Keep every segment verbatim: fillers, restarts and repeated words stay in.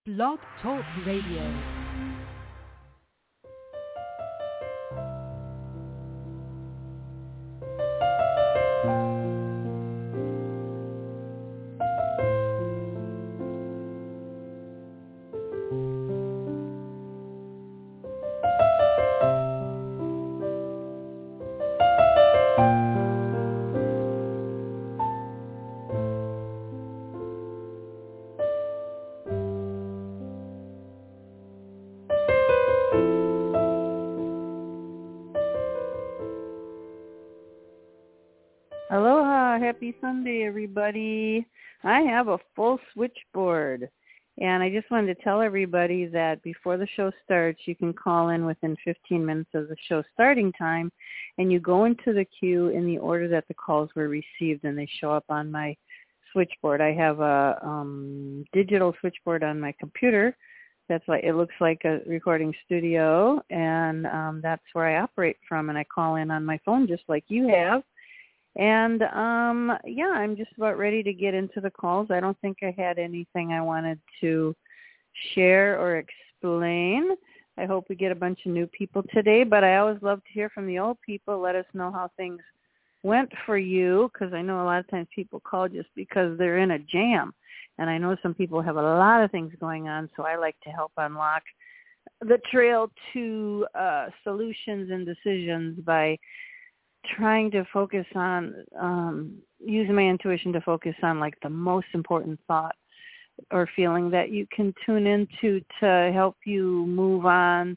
Blog Talk Radio. Aloha, happy Sunday, everybody. I have a full switchboard, and I just wanted to tell everybody that before the show starts, you can call in within fifteen minutes of the show starting time, and you go into the queue in the order that the calls were received, and they show up on my switchboard. I have a um, digital switchboard on my computer. That's like it looks like a recording studio, and um, that's where I operate from, and I call in on my phone just like you have. And, um, yeah, I'm just about ready to get into the calls. I don't think I had anything I wanted to share or explain. I hope we get a bunch of new people today, but I always love to hear from the old people. Let us know how things went for you, because I know a lot of times people call just because they're in a jam. And I know some people have a lot of things going on, so I like to help unlock the trail to uh, solutions and decisions by trying to focus on, um, using my intuition to focus on like the most important thought or feeling that you can tune into to help you move on.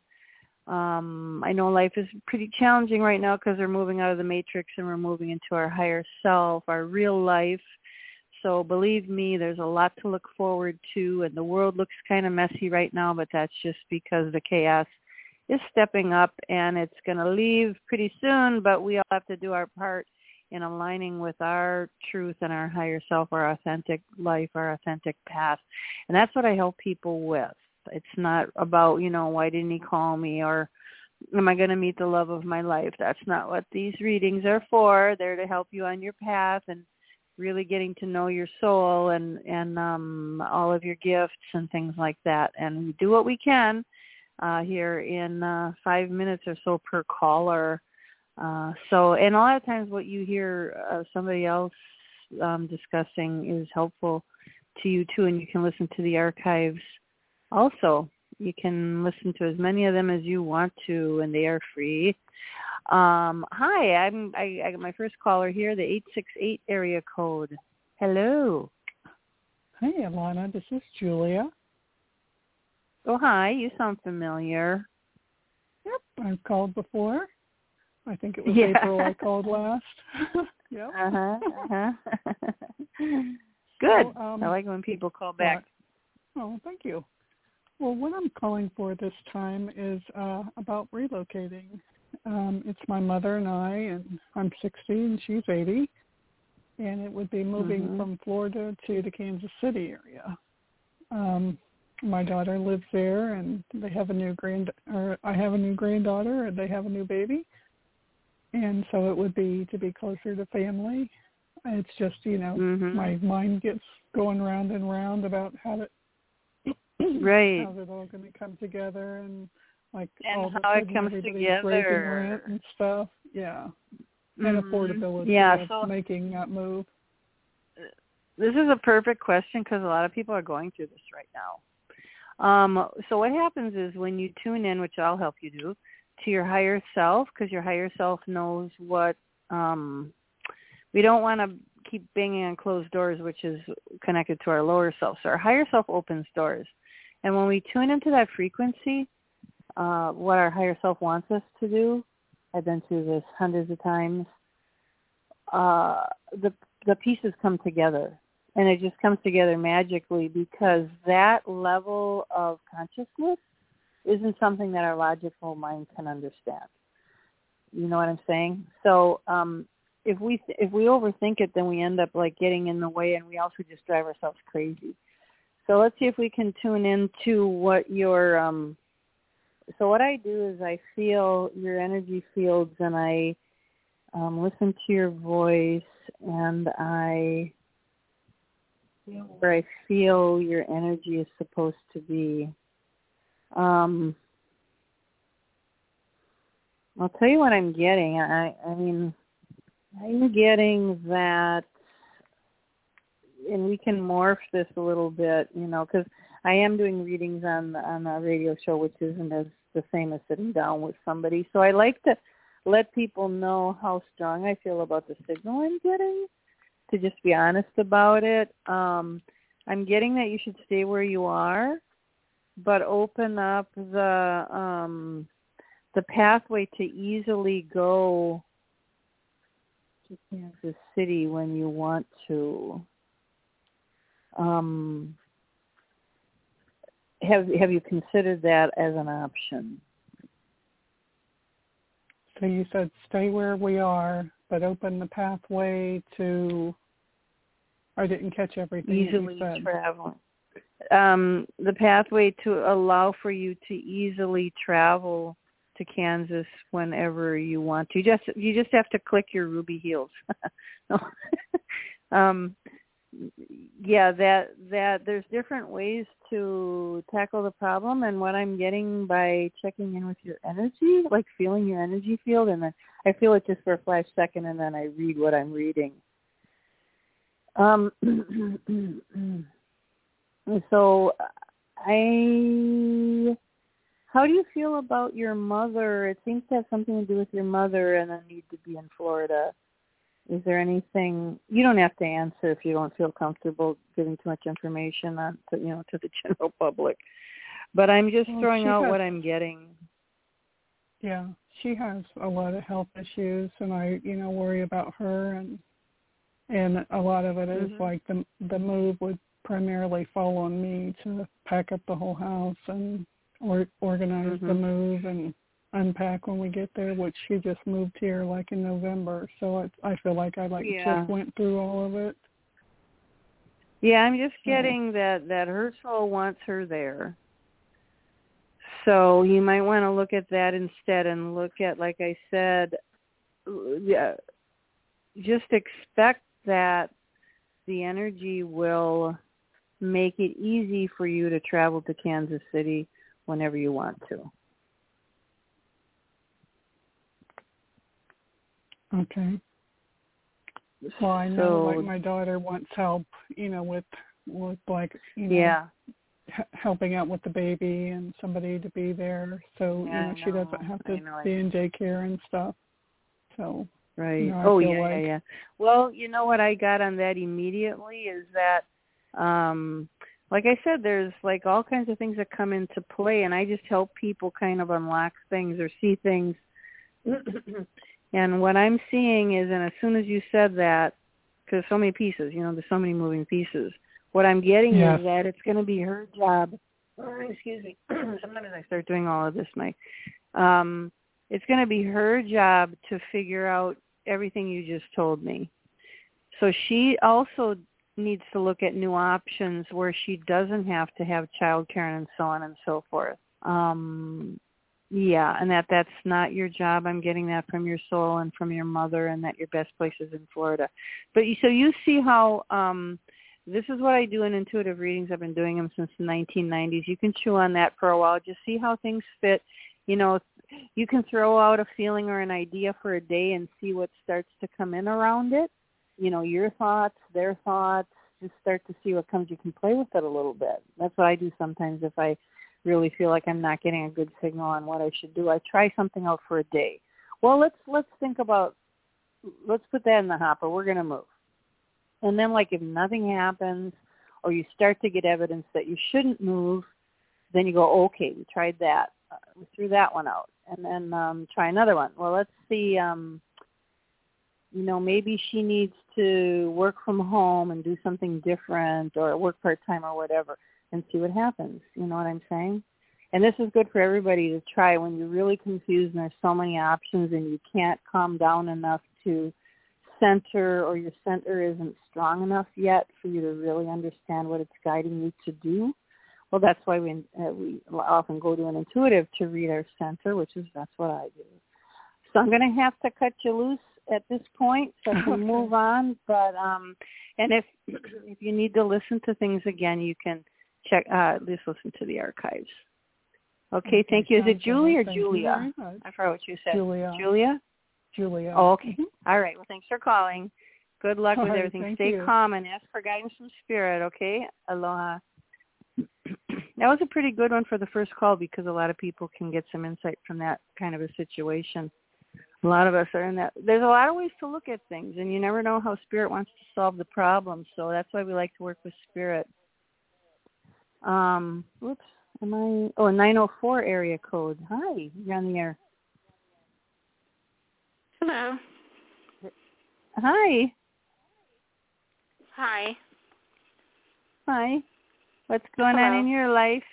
Um, I know life is pretty challenging right now because we're moving out of the matrix and we're moving into our higher self, our real life. So believe me, there's a lot to look forward to, and the world looks kind of messy right now, but that's just because the chaos is stepping up, and it's going to leave pretty soon, but we all have to do our part in aligning with our truth and our higher self, our authentic life, our authentic path. And that's what I help people with. It's not about, you know, why didn't he call me, or am I going to meet the love of my life? That's not what these readings are for. They're to help you on your path and really getting to know your soul and, and um, all of your gifts and things like that. And we do what we can Uh, here in uh, five minutes or so per caller. Uh, so, and a lot of times what you hear uh, somebody else um, discussing is helpful to you too, and you can listen to the archives also. You can listen to as many of them as you want to, and they are free. Um, hi, I'm I, I got my first caller here, the eight six eight area code. Hello. Hey, Alana, this is Julia. Oh, hi. You sound familiar. Yep, I've called before. I think it was yeah. April I called last. Yep. Uh-huh, uh-huh. Good. So, um, I like when people call back. What? Oh, thank you. Well, what I'm calling for this time is uh, about relocating. Um, it's my mother and I, and I'm sixty and she's eighty, and it would be moving mm-hmm. from Florida to the Kansas City area. Um My daughter lives there, and they have a new grand, or I have a new granddaughter, and they have a new baby, and so it would be to be closer to family. It's just, you know, mm-hmm. my mind gets going round and round about how to, right, how's it all going to come together, and like and all of a how sudden it comes everybody's raising together, rent and stuff, yeah, mm-hmm. and affordability yeah, of so making that move. This is a perfect question because a lot of people are going through this right now. Um, so what happens is when you tune in, which I'll help you do, to your higher self, because your higher self knows what, um, we don't want to keep banging on closed doors, which is connected to our lower self. So our higher self opens doors. And when we tune into that frequency, uh, what our higher self wants us to do, I've been through this hundreds of times, uh, the the pieces come together. And it just comes together magically because that level of consciousness isn't something that our logical mind can understand. You know what I'm saying? So um, if we if we overthink it, then we end up like getting in the way, and we also just drive ourselves crazy. So let's see if we can tune into what your um, so what I do is I feel your energy fields, and I um, listen to your voice, and I where I feel your energy is supposed to be. Um, I'll tell you what I'm getting. I, I mean, I'm getting that, and we can morph this a little bit, you know, because I am doing readings on on a radio show, which isn't as the same as sitting down with somebody. So I like to let people know how strong I feel about the signal I'm getting, to just be honest about it. Um, I'm getting that you should stay where you are, but open up the um, the pathway to easily go to Kansas City when you want to. Um, have have you considered that as an option? So you said stay where we are, but open the pathway to. I didn't catch everything Easily that you said. traveling. Um, the pathway to allow for you to easily travel to Kansas whenever you want to. You just you just have to click your ruby heels. um, yeah, that that there's different ways to tackle the problem, and what I'm getting by checking in with your energy, like feeling your energy field, and then I feel it just for a flash second, and then I read what I'm reading. Um, so I, how do you feel about your mother? It seems to have something to do with your mother and a need to be in Florida. Is there anything, you don't have to answer if you don't feel comfortable giving too much information on to, you know, to the general public, but I'm just well, throwing out has, what I'm getting. Yeah, she has a lot of health issues, and I, you know, worry about her, and And a lot of it is mm-hmm. like the the move would primarily fall on me to pack up the whole house and or, organize mm-hmm. the move and unpack when we get there, which she just moved here like in November. So it's, I feel like I like yeah. just went through all of it. Yeah, I'm just getting so. that, that her soul wants her there. So you might want to look at that instead and look at, like I said, yeah, just expect that the energy will make it easy for you to travel to Kansas City whenever you want to. Okay. Well, I know, so, like, my daughter wants help, you know, with, with like, you know, yeah. h- helping out with the baby and somebody to be there. So, yeah, you know, know. she doesn't have to be in daycare and stuff. So, right. You know, oh, yeah, like, yeah, yeah. Well, you know what I got on that immediately is that, um, like I said, there's like all kinds of things that come into play, and I just help people kind of unlock things or see things. And what I'm seeing is, and as soon as you said that, because so many pieces, you know, there's so many moving pieces, what I'm getting yes. is that it's going to be her job. Oh, excuse me. Sometimes I start doing all of this, Mike. Um, it's going to be her job to figure out everything you just told me. So she also needs to look at new options where she doesn't have to have childcare and so on and so forth. Um, yeah, and that that's not your job. I'm getting that from your soul and from your mother, and that your best place is in Florida. But you, so you see how um, this is what I do in intuitive readings. I've been doing them since the nineteen nineties. You can chew on that for a while. Just see how things fit. You know, you can throw out a feeling or an idea for a day and see what starts to come in around it. You know, your thoughts, their thoughts, just start to see what comes. You can play with it a little bit. That's what I do sometimes if I really feel like I'm not getting a good signal on what I should do. I try something out for a day. Well, let's let's think about, let's put that in the hopper. We're going to move. And then, like, if nothing happens or you start to get evidence that you shouldn't move, then you go, okay, we tried that. Uh, we threw that one out. And then um, try another one. Well, let's see, um, you know, maybe she needs to work from home and do something different or work part-time or whatever and see what happens. You know what I'm saying? And this is good for everybody to try when you're really confused and there's so many options and you can't calm down enough to center, or your center isn't strong enough yet for you to really understand what it's guiding you to do. Well, that's why we uh, we often go to an intuitive to read our center, which is, that's what I do. So I'm going to have to cut you loose. at this point, so I can Okay. move on. But um, and if if you need to listen to things again, you can check. Uh, just listen to the archives. Okay. Okay, Thank you. Is it sounds Julie good. or Thank you Julia? very much. I forgot what you said. Julia. Julia. Julia. Oh, okay. Mm-hmm. All right. Well, thanks for calling. Good luck All with right, everything. thank Stay you. calm and ask for guidance from Spirit. Okay. Aloha. That was a pretty good one for the first call because a lot of people can get some insight from that kind of a situation. A lot of us are in that. There's a lot of ways to look at things, and you never know how Spirit wants to solve the problem. So that's why we like to work with Spirit. Um, whoops. Am I? Oh, nine oh four area code. Hi. You're on the air. Hello. Hi. Hi. Hi. What's going Hello. on in your life?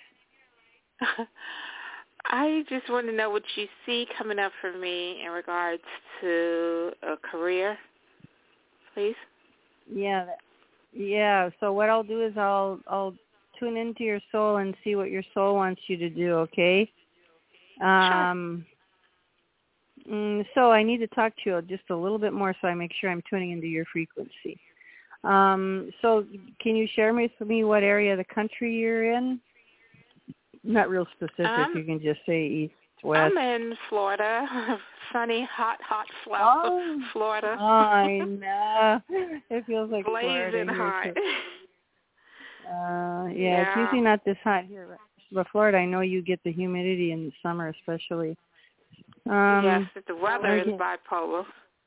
I just want to know what you see coming up for me in regards to a career, please. Yeah. that- Yeah. So what I'll do is I'll I'll tune into your soul and see what your soul wants you to do, okay? Um sure. mm, so I need to talk to you just a little bit more so I make sure I'm tuning into your frequency. Um so can you share with me what area of the country you're in? Not real specific. Um, you can just say east, west. I'm in Florida, sunny, hot, hot Flo- Oh, Florida. oh, I know. It feels like Florida Blazing here hot. too. Uh, yeah, Yeah. it's usually not this hot here. But Florida, I know you get the humidity in the summer especially. Um, yes, the weather is okay. bipolar.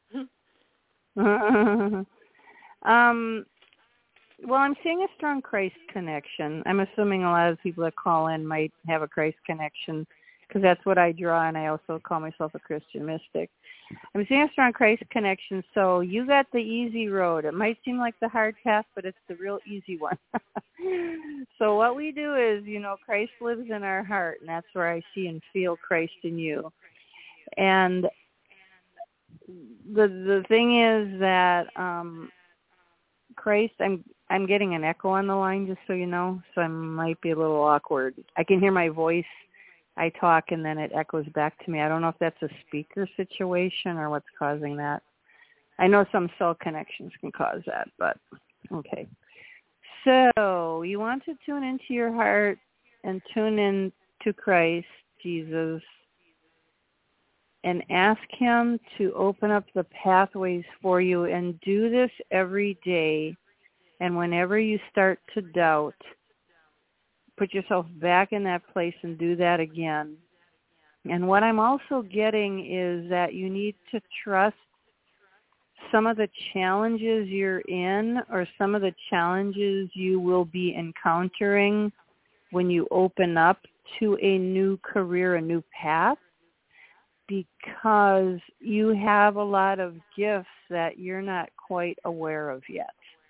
um, well, I'm seeing a strong Christ connection. I'm assuming a lot of people that call in might have a Christ connection because that's what I draw, and I also call myself a Christian mystic. I'm seeing a strong Christ connection, so you got the easy road. It might seem like the hard path, but it's the real easy one. So what we do is, you know, Christ lives in our heart, and that's where I see and feel Christ in you. And the the thing is that um, Christ, I'm I'm getting an echo on the line, just so you know, so I might be a little awkward. I can hear my voice. I talk, and then it echoes back to me. I don't know if that's a speaker situation or what's causing that. I know some cell connections can cause that, but okay. So you want to tune into your heart and tune in to Christ, Jesus, and ask him to open up the pathways for you, and do this every day. And whenever you start to doubt, put yourself back in that place and do that again. And what I'm also getting is that you need to trust some of the challenges you're in, or some of the challenges you will be encountering when you open up to a new career, a new path, because you have a lot of gifts that you're not quite aware of yet.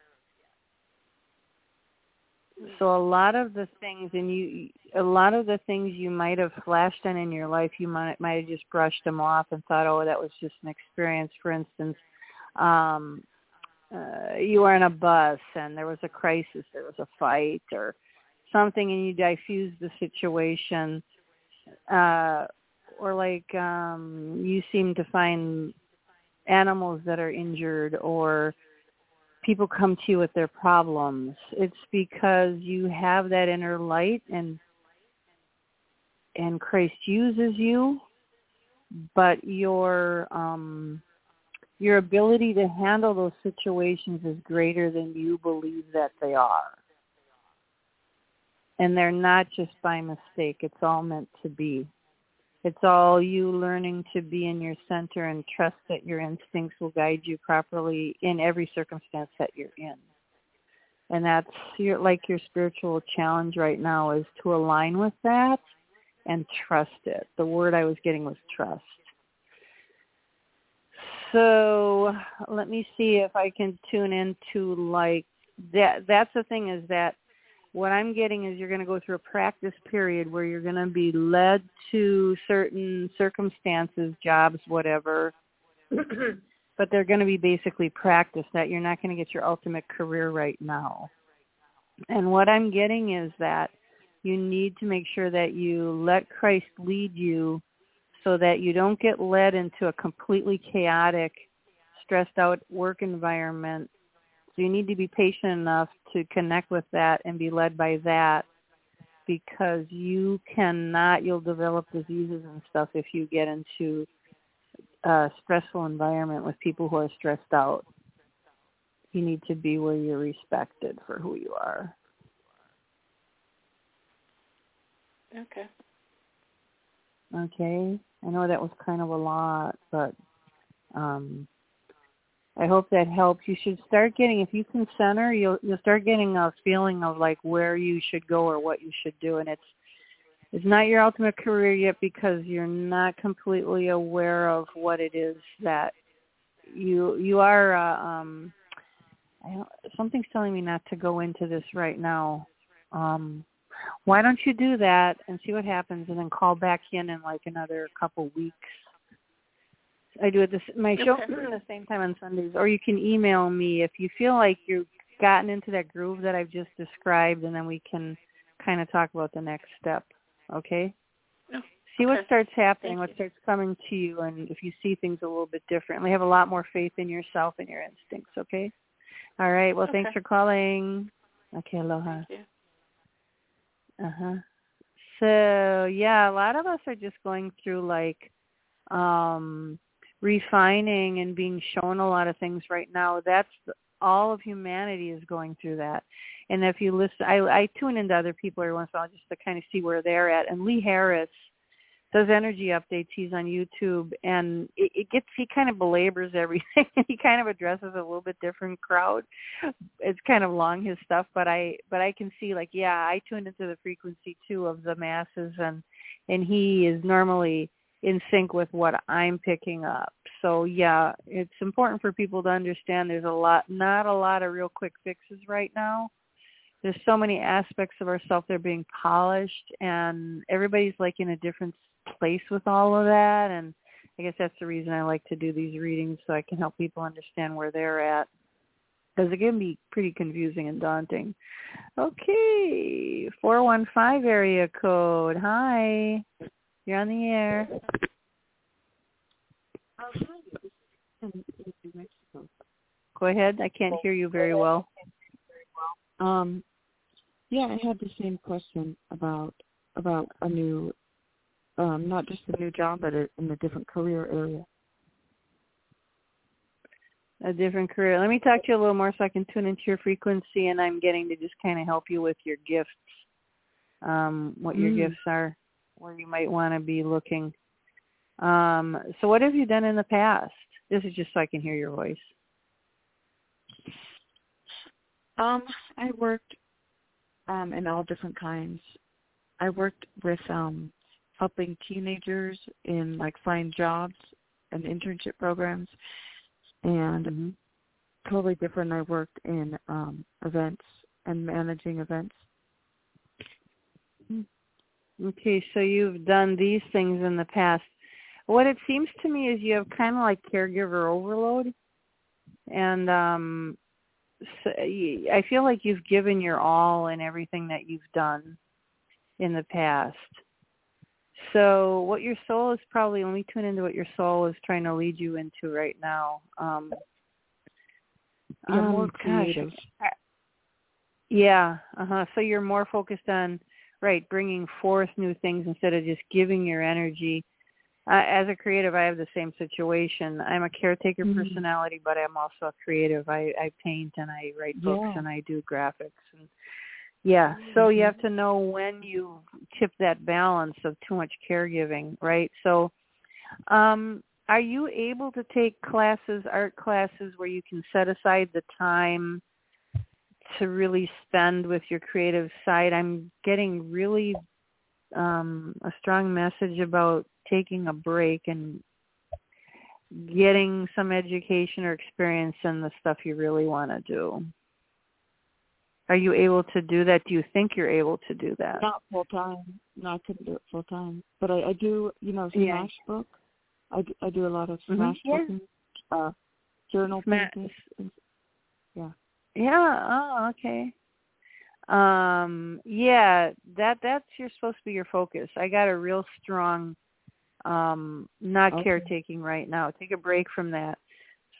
So a lot of the things, and you, a lot of the things you might have flashed on in your life, you might might have just brushed them off and thought, oh, that was just an experience. For instance, um, uh, you were on a bus and there was a crisis, there was a fight or something, and you diffused the situation, uh, or like um, you seem to find animals that are injured, or people come to you with their problems. It's because you have that inner light, and and Christ uses you, but your um, your ability to handle those situations is greater than you believe that they are. And they're not just by mistake. It's all meant to be. It's all you learning to be in your center and trust that your instincts will guide you properly in every circumstance that you're in. And that's your, like your spiritual challenge right now, is to align with that and trust it. The word I was getting was trust. So let me see if I can tune into like that. That's the thing, is that what I'm getting is you're going to go through a practice period where you're going to be led to certain circumstances, jobs, whatever, but they're going to be basically practice, that you're not going to get your ultimate career right now. And what I'm getting is that you need to make sure that you let Christ lead you, so that you don't get led into a completely chaotic stressed out work environment. So you need to be patient enough to connect with that and be led by that, because you cannot, you'll develop diseases and stuff if you get into a stressful environment with people who are stressed out. You need to be where you're respected for who you are. Okay. Okay. I know that was kind of a lot, but um, I hope that helps. You should start getting, if you can center, you'll you'll start getting a feeling of like where you should go or what you should do. And it's it's not your ultimate career yet because you're not completely aware of what it is that you you are. Uh, um, I don't, something's telling me not to go into this right now. Um, why don't you do that and see what happens, and then call back in in like another couple weeks. I do it this my show Okay. at the same time on Sundays, or you can email me if you feel like you've gotten into that groove that I've just described, and then we can kind of talk about the next step. Okay? Oh, see okay. what starts happening, Thank what you. starts coming to you, and if you see things a little bit differently, have a lot more faith in yourself and your instincts. Okay? All right. Well, Okay. thanks for calling. Okay. Aloha. Thank you. Uh huh. So yeah, a lot of us are just going through like um refining and being shown a lot of things right now. That's all of humanity is going through that. And if you listen, I, I tune into other people every once in a while just to kind of see where they're at. And Lee Harris does energy updates. He's on YouTube, and it, it gets, he kind of belabors everything. He kind of addresses a little bit different crowd. It's kind of long, his stuff, but I, but I can see like, yeah, I tuned into the frequency too of the masses, and, and he is normally in sync with what I'm picking up. So yeah, it's important for people to understand there's a lot, not a lot of real quick fixes right now. There's so many aspects of ourselves that are being polished, and everybody's like in a different place with all of that. And I guess that's the reason I like to do these readings, so I can help people understand where they're at, because it can be pretty confusing and daunting. Okay, four one five area code. Hi. You're on the air. Oh, hi. This is in, in New Mexico. Go ahead. I can't hear you very well. Um, yeah, I had the same question about about a new, um, not just a new job, but a, in a different career area. A different career. Let me talk to you a little more so I can tune into your frequency, and I'm getting to just kind of help you with your gifts, um, what your Mm. gifts are, where you might want to be looking. Um, so what have you done in the past? This is just so I can hear your voice. Um, I worked um, in all different kinds. I worked with um, helping teenagers in like find jobs and internship programs, and Mm-hmm. totally different. I worked in um, events and managing events. Okay, so you've done these things in the past. What it seems to me is you have kind of like caregiver overload, and um, so I feel like you've given your all in everything that you've done in the past. So what your soul is probably, let me tune into what your soul is trying to lead you into right now. Um, Yeah, more um, creative. Gosh, I, yeah, uh-huh. So you're more focused on, right, bringing forth new things instead of just giving your energy. Uh, as a creative, I have the same situation. I'm a caretaker Mm-hmm. personality, but I'm also a creative. I, I paint and I write books Yeah. and I do graphics. And yeah, so you have to know when you tip that balance of too much caregiving, right? So um, are you able to take classes, art classes, where you can set aside the time to really spend with your creative side? I'm getting really um, a strong message about taking a break and getting some education or experience in the stuff you really want to do. Are you able to do that? Do you think you're able to do that? Not full time. No, I couldn't do it full time. But I, I do, you know, Yeah. smash book. I, do- I do a lot of Mhm. smash Yeah. booking, uh, journal Sma- painting. Yeah. Yeah. Oh, okay. Um, yeah, that that's you're supposed to be your focus. I got a real strong, um, not Okay. caretaking right now. Take a break from that.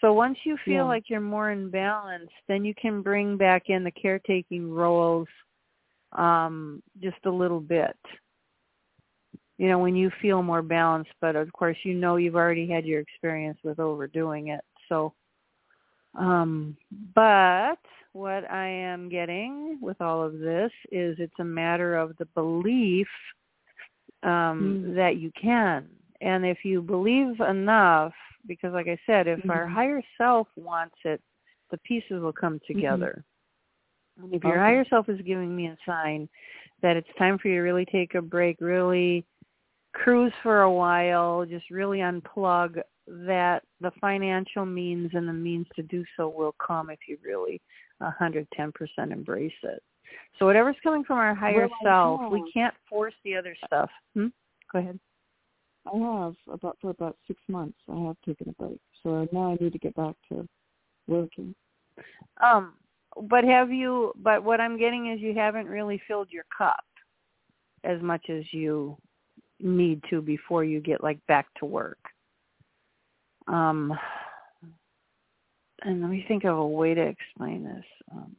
So once you feel Yeah. like you're more in balance, then you can bring back in the caretaking roles um, just a little bit. You know, when you feel more balanced, but of course, you know, you've already had your experience with overdoing it. So, um, but what I am getting with all of this is it's a matter of the belief um, mm. that you can. And if you believe enough, because like I said, if mm-hmm. our higher self wants it, the pieces will come together. Mm-hmm. And if your okay. higher self is giving me a sign that it's time for you to really take a break, really cruise for a while, just really unplug, that the financial means and the means to do so will come if you really one hundred ten percent embrace it. So whatever's coming from our higher well, self, we can't force the other stuff. Hmm? Go ahead. I have, about for about six months, I have taken a break. So now I need to get back to working. Um, but have you, but what I'm getting is you haven't really filled your cup as much as you need to before you get like back to work. Um, and let me think of a way to explain this. Um,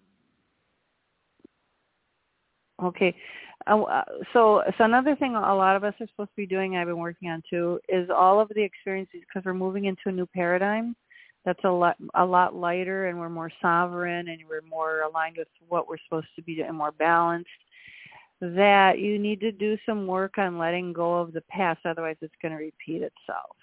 okay. Uh, so, so another thing a lot of us are supposed to be doing, I've been working on too, is all of the experiences, because we're moving into a new paradigm that's a lot, a lot lighter, and we're more sovereign, and we're more aligned with what we're supposed to be and more balanced, that you need to do some work on letting go of the past, otherwise it's going to repeat itself.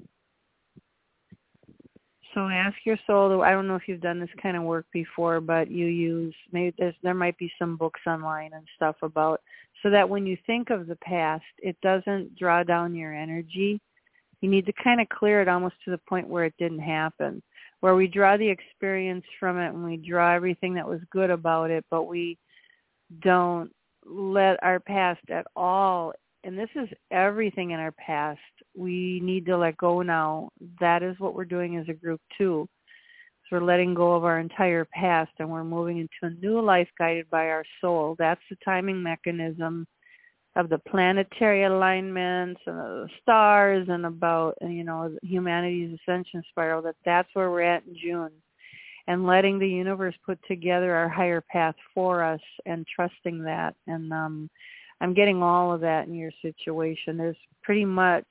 So ask your soul, I don't know if you've done this kind of work before, but you use, maybe there's, there might be some books online and stuff about, so that when you think of the past, it doesn't draw down your energy. You need to kind of clear it almost to the point where it didn't happen, where we draw the experience from it and we draw everything that was good about it, but we don't let our past at all, and this is everything in our past, we need to let go now. That is what we're doing as a group too. So we're letting go of our entire past, and we're moving into a new life guided by our soul. That's the timing mechanism of the planetary alignments and the stars, and about, you know, humanity's ascension spiral, that that's where we're at in June. And letting the universe put together our higher path for us and trusting that. And um, I'm getting all of that in your situation. There's pretty much,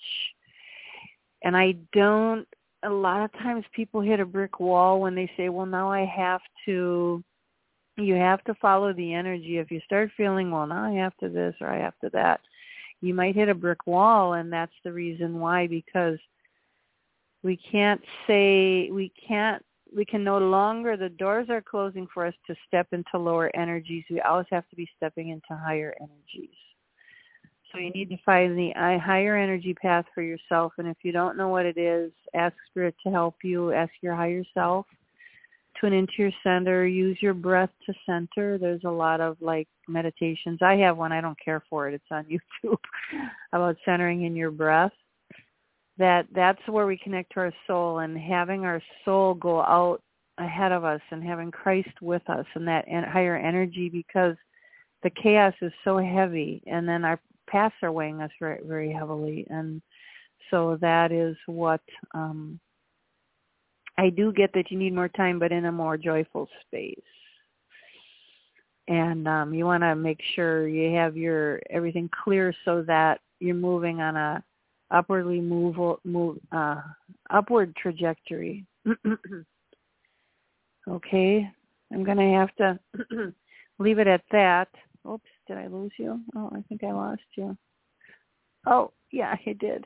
and I don't, a lot of times people hit a brick wall when they say, well, now I have to, you have to follow the energy. If you start feeling, well, now I have to this or I have to that, you might hit a brick wall, and that's the reason why, because we can't say, we can't, we can no longer, the doors are closing for us to step into lower energies. We always have to be stepping into higher energies. So you need to find the higher energy path for yourself. And if you don't know what it is, ask Spirit to help you. Ask your higher self. Tune into your center. Use your breath to center. There's a lot of like meditations. I have one. I don't care for it. It's on YouTube about centering in your breath. That that's where we connect to our soul, and having our soul go out ahead of us and having Christ with us and that higher energy, because the chaos is so heavy, and then our paths are weighing us very, very heavily. And so that is what um, I do get, that you need more time, but in a more joyful space. And um, you want to make sure you have your everything clear so that you're moving on a upwardly move, move uh, upward trajectory. Okay, I'm going to have to leave it at that. Oops, did I lose you? Oh, I think I lost you. Oh, yeah, I did.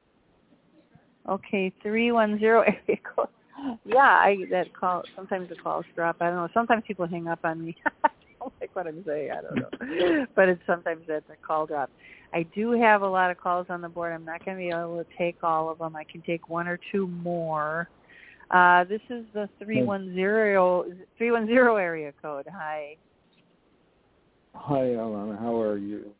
Okay, three one zero area code. Yeah, I that call. Sometimes the calls drop. I don't know. Sometimes people hang up on me. I don't like what I'm saying. I don't know. But it's sometimes that the call drops. I do have a lot of calls on the board. I'm not going to be able to take all of them. I can take one or two more. Uh, this is the three one zero area code. Hi. Hi, Ellen. How are you?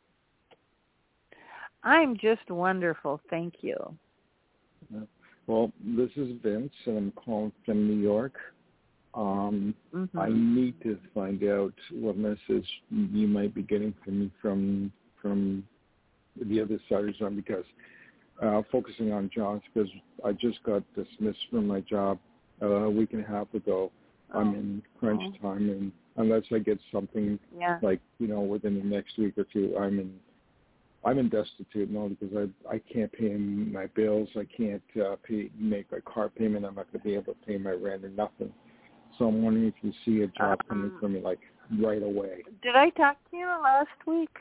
I'm just wonderful. Thank you. Well, this is Vince, and I'm calling from New York. Um, mm-hmm. I need to find out what message you might be getting from me from from the other side of the zone, because uh, focusing on jobs, because I just got dismissed from my job uh, a week and a half ago. Oh. I'm in crunch oh. time, and unless I get something yeah. like, you know, within the next week or two, I'm in I'm in destitute mode because I I can't pay my bills. I can't uh, pay make my car payment. I'm not going to be able to pay my rent or nothing. So I'm wondering if you see a job um, coming for me like right away. Did I talk to you last week?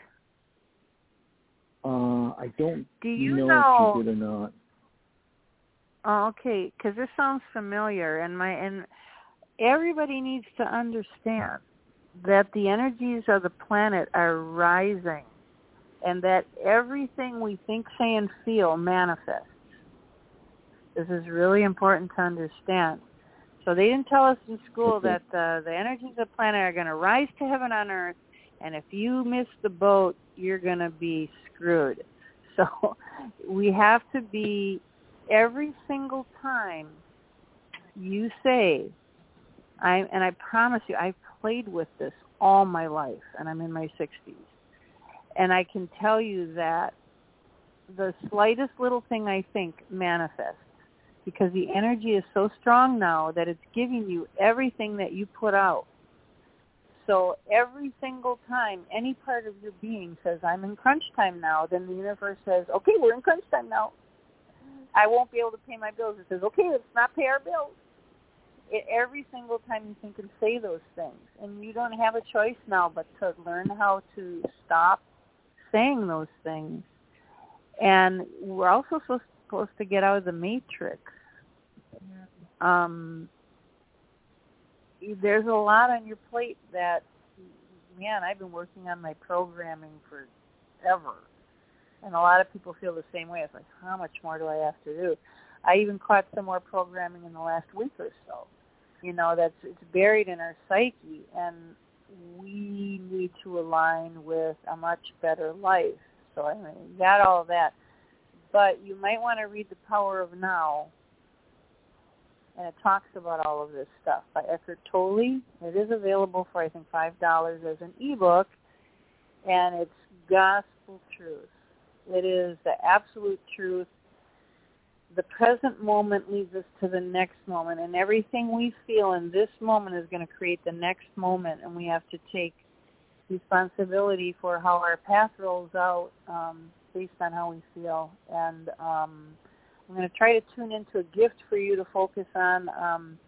Uh, I don't Do you know, know if you did or not. Oh, okay, because this sounds familiar, and my and everybody needs to understand that the energies of the planet are rising, and that everything we think, say, and feel manifests. This is really important to understand. So they didn't tell us in school okay. that uh, the energies of the planet are going to rise to heaven on earth, and if you miss the boat, you're going to be screwed. So we have to be, every single time you say, I and I promise you, I've played with this all my life, and I'm in my sixties. And I can tell you that the slightest little thing I think manifests, because the energy is so strong now that it's giving you everything that you put out. So every single time any part of your being says, I'm in crunch time now, then the universe says, okay, we're in crunch time now. I won't be able to pay my bills. It says, okay, let's not pay our bills. It, every single time you think and say those things. And you don't have a choice now but to learn how to stop saying those things. And we're also so supposed to get out of the matrix. Um, there's a lot on your plate that, man, I've been working on my programming forever. And a lot of people feel the same way. It's like, how much more do I have to do? I even caught some more programming in the last week or so. You know, that's it's buried in our psyche, and we need to align with a much better life. So I mean, you got all of that. But you might want to read The Power of Now, and it talks about all of this stuff by Eckhart Tolle. It is available for, I think, five dollars as an ebook, and it's gospel truth. It is the absolute truth. The present moment leads us to the next moment, and everything we feel in this moment is going to create the next moment, and we have to take responsibility for how our path rolls out um, based on how we feel. And um, I'm going to try to tune into a gift for you to focus on. Um,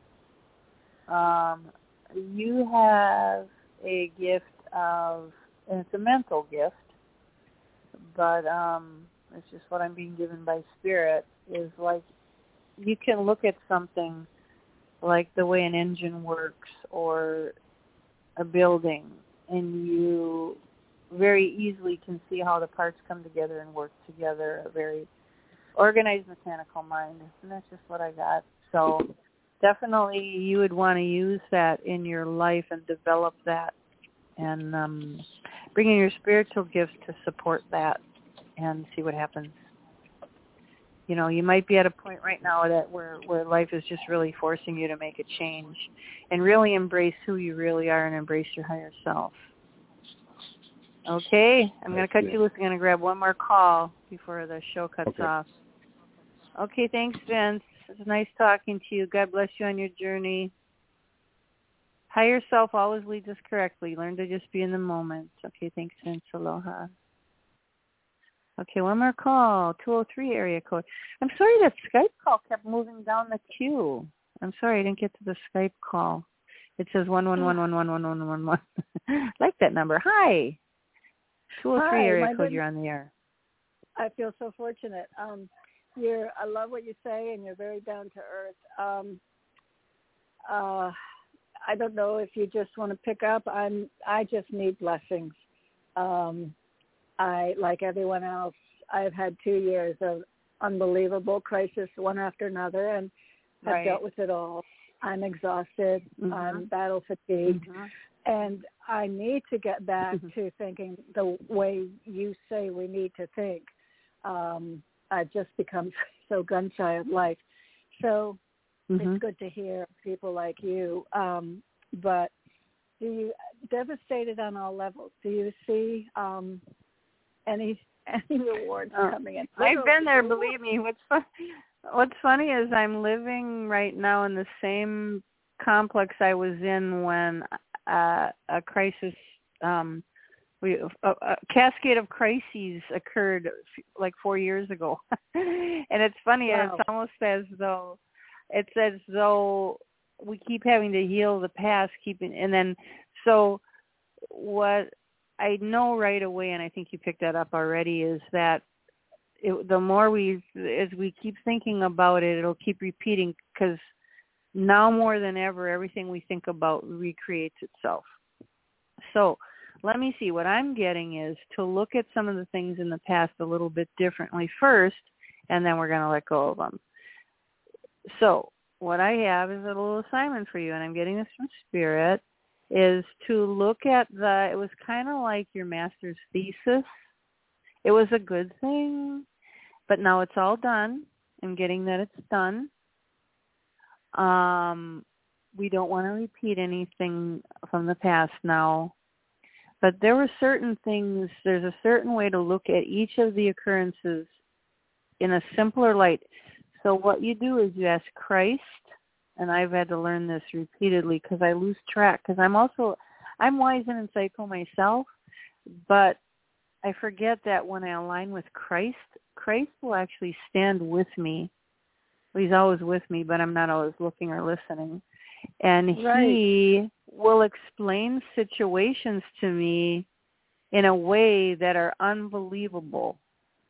um, you have a gift of, and it's a mental gift, but um, it's just what I'm being given by Spirit, is like you can look at something like the way an engine works or a building, and you very easily can see how the parts come together and work together, a very organized mechanical mind, and that's just what I got. So definitely you would want to use that in your life and develop that, and um, bring in your spiritual gifts to support that and see what happens. You know, you might be at a point right now that where, where life is just really forcing you to make a change and really embrace who you really are and embrace your higher self. Okay, I'm going to cut you loose. I'm going to grab one more call before the show cuts okay. off. Okay, thanks, Vince. It's nice talking to you. God bless you on your journey. Higher self always leads us correctly. Learn to just be in the moment. Okay, thanks, Vince. Aloha. Okay, one more call, two oh three area code. I'm sorry that Skype call kept moving down the queue. I'm sorry I didn't get to the Skype call. It says one one one one one one one one one. Like that number. Hi. two oh three Hi, area code, good, you're on the air. I feel so fortunate. Um, you're, I love what you say, and you're very down to earth. Um, uh, I don't know if you just want to pick up. I'm. I just need blessings. Um, I, like everyone else, I've had two years of unbelievable crisis, one after another, and have right. dealt with it all. I'm exhausted. Mm-hmm. I'm battle fatigued. Mm-hmm. And I need to get back mm-hmm. to thinking the way you say we need to think. Um, I've just become so gun-shy of life. So mm-hmm. it's good to hear people like you. Um, but do you, devastated on all levels, do you see um, any any rewards uh, coming in? I've been there, believe me. What's fun? What's funny is I'm living right now in the same complex I was in when uh, a crisis, um, we a, a cascade of crises occurred like four years ago, and it's funny. Wow. It's almost as though it's as though we keep having to heal the past, keeping, and then so what I know right away, and I think you picked that up already, is that it, the more we, as we keep thinking about it, it'll keep repeating, because now more than ever, everything we think about recreates itself. So let me see. What I'm getting is to look at some of the things in the past a little bit differently first, and then we're going to let go of them. So what I have is a little assignment for you, and I'm getting this from Spirit, is to look at the, it was kind of like your master's thesis. It was a good thing, but now it's all done. I'm getting that it's done. Um, we don't want to repeat anything from the past now. But there were certain things, there's a certain way to look at each of the occurrences in a simpler light. So what you do is you ask Christ, and I've had to learn this repeatedly because I lose track, because I'm also, I'm wise and insightful myself, but I forget that when I align with Christ, Christ will actually stand with me. Well, he's always with me, but I'm not always looking or listening. And right. he will explain situations to me in a way that are unbelievable.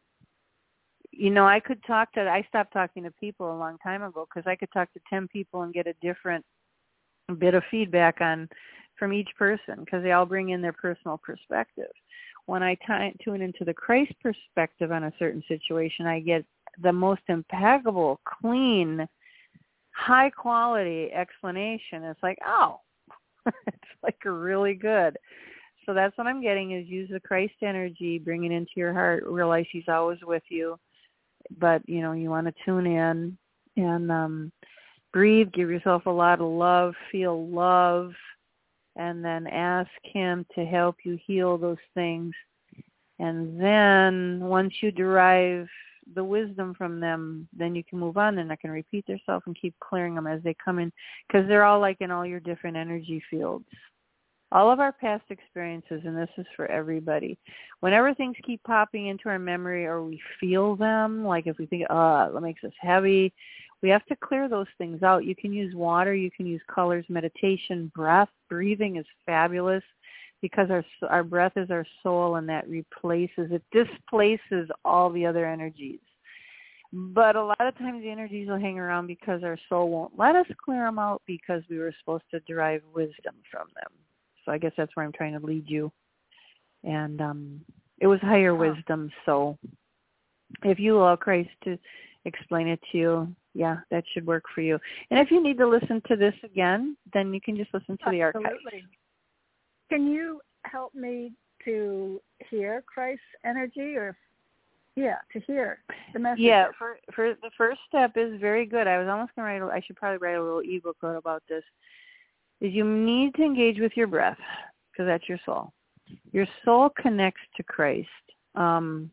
You know, I could talk to, I stopped talking to people a long time ago because I could talk to ten people and get a different bit of feedback on from each person, because they all bring in their personal perspective. When I t- tune into the Christ perspective on a certain situation, I get the most impeccable, clean, high quality explanation. It's like, oh, it's like really good. So that's what I'm getting, is use the Christ energy, bring it into your heart, realize he's always with you. But, you know, you want to tune in and um, breathe, give yourself a lot of love, feel love, and then ask him to help you heal those things. And then once you derive the wisdom from them, then you can move on. They're not going to repeat themselves, and keep clearing them as they come in, because they're all like in all your different energy fields. All of our past experiences, and this is for everybody, whenever things keep popping into our memory or we feel them, like if we think, oh, that makes us heavy, we have to clear those things out. You can use water, you can use colors, meditation, breath. Breathing is fabulous, because our our breath is our soul, and that replaces, it displaces all the other energies. But a lot of times the energies will hang around because our soul won't let us clear them out, because we were supposed to derive wisdom from them. So I guess that's where I'm trying to lead you. And um, it was higher wisdom. So if you allow Christ to explain it to you, yeah, that should work for you. And if you need to listen to this again, then you can just listen to the archive. Absolutely. Can you help me to hear Christ's energy, or yeah, to hear the message? Yeah, for for the first step is very good. I was almost going to write, I should probably write a little ebook about this. Is you need to engage with your breath, because that's your soul. Your soul connects to Christ. Um,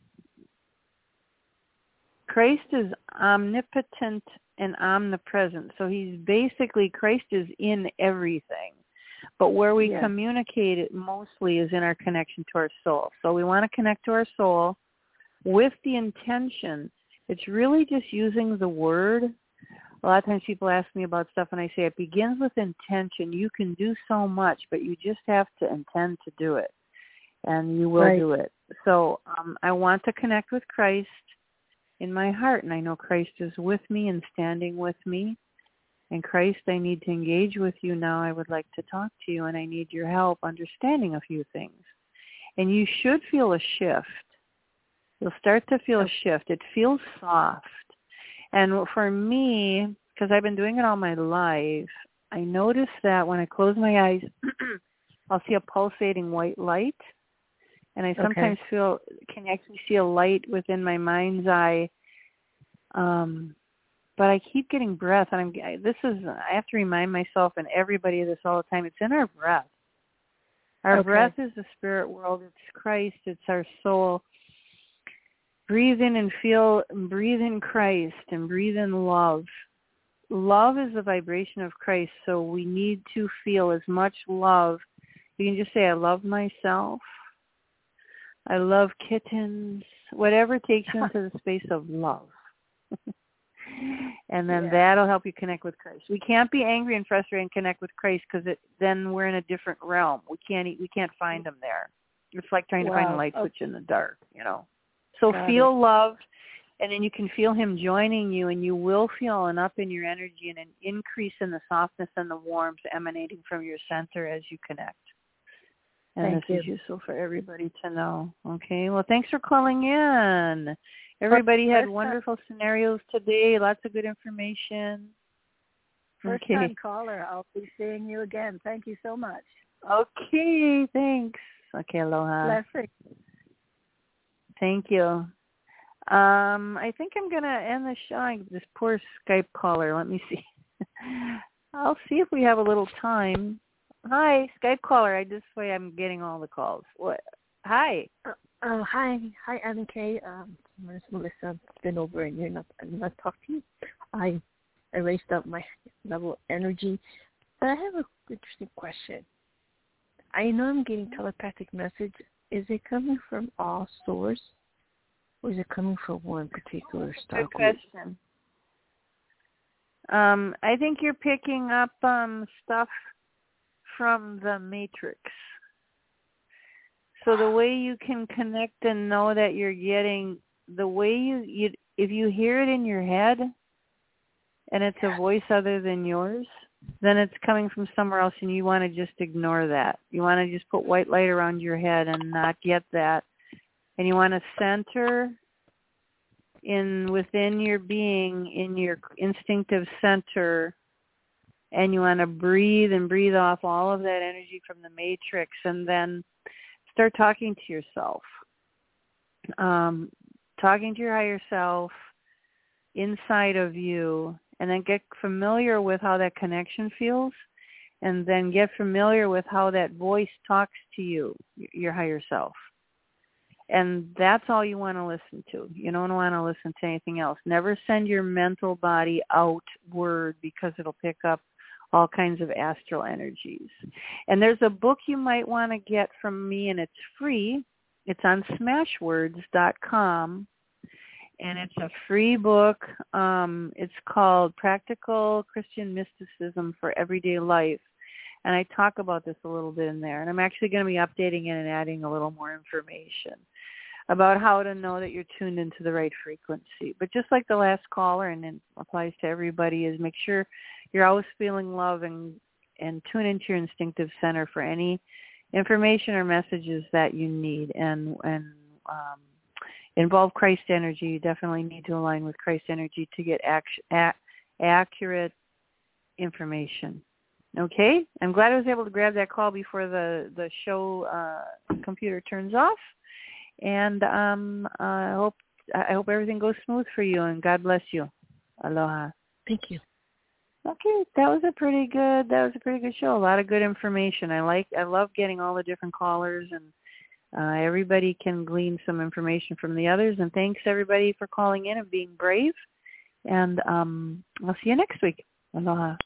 Christ is omnipotent and omnipresent. So he's basically, Christ is in everything. But where we yes. communicate it mostly is in our connection to our soul. So we want to connect to our soul with the intention. It's really just using the word. A lot of times people ask me about stuff, and I say it begins with intention. You can do so much, but you just have to intend to do it, and you will right. do it. So um, I want to connect with Christ in my heart, and I know Christ is with me and standing with me. And Christ, I need to engage with you now. I would like to talk to you, and I need your help understanding a few things. And you should feel a shift. You'll start to feel a shift. It feels soft. And for me, because I've been doing it all my life, I notice that when I close my eyes, I'll see a pulsating white light. And I sometimes okay. feel, can actually see a light within my mind's eye. Um, but I keep getting breath. And I'm, this is, I have to remind myself and everybody of this all the time. It's in our breath. Our okay. breath is the spirit world. It's Christ. It's our soul. breathe in and feel, breathe in Christ and breathe in love. Love is the vibration of Christ, so we need to feel as much love. You can just say, I love myself. I love kittens. Whatever takes you into the space of love. And then yeah. that'll help you connect with Christ. We can't be angry and frustrated and connect with Christ because then we're in a different realm. We can't we can't find him there. It's like trying wow. to find a light okay. switch in the dark, you know. So Got feel it. loved, and then you can feel him joining you, and you will feel an up in your energy and an increase in the softness and the warmth emanating from your center as you connect. And Thank this you. is useful for everybody to know. Okay. Well, thanks for calling in. Everybody had wonderful scenarios today. Lots of good information. First okay. time caller. I'll be seeing you again. Thank you so much. Okay. Thanks. Okay. Aloha. Blessing. Thank you. Um, I think I'm going to end the show. This poor Skype caller. Let me see. I'll see if we have a little time. Hi, Skype caller. I just way I'm getting all the calls. What? Hi. Uh, uh, hi, hi, Annie K. Um, my name is Melissa. It's been over a year not not talked to you. I I raised up my level of energy, but I have an interesting question. I know I'm getting telepathic message. Is it coming from all source, or is it coming from one particular star Good question. Um, I think you're picking up um, stuff from the Matrix. So the way you can connect and know that you're getting, the way you, you if you hear it in your head and it's a voice other than yours, then it's coming from somewhere else and you want to just ignore that. You want to just put white light around your head and not get that. And you want to center in within your being, in your instinctive center, and you want to breathe and breathe off all of that energy from the Matrix, and then start talking to yourself, um, talking to your higher self inside of you, and then get familiar with how that connection feels, and then get familiar with how that voice talks to you, your higher self. And that's all you want to listen to. You don't want to listen to anything else. Never send your mental body outward because it'll pick up all kinds of astral energies. And there's a book you might want to get from me, and it's free. It's on smashwords dot com, and it's a free book. Um, it's called Practical Christian Mysticism for Everyday Life. And I talk about this a little bit in there. And I'm actually going to be updating it and adding a little more information about how to know that you're tuned into the right frequency. But just like the last caller, and it applies to everybody, is make sure you're always feeling love and, and tune into your instinctive center for any information or messages that you need. And, and um, involve Christ energy. You definitely need to align with Christ energy to get act- a- accurate information. Okay? I'm glad I was able to grab that call before the, the show uh, computer turns off. And um, I hope I hope everything goes smooth for you, and God bless you. Aloha. Thank you. Okay, that was a pretty good that was a pretty good show. A lot of good information. I like I love getting all the different callers, and uh, everybody can glean some information from the others. And thanks everybody for calling in and being brave. And um, I'll see you next week. Aloha.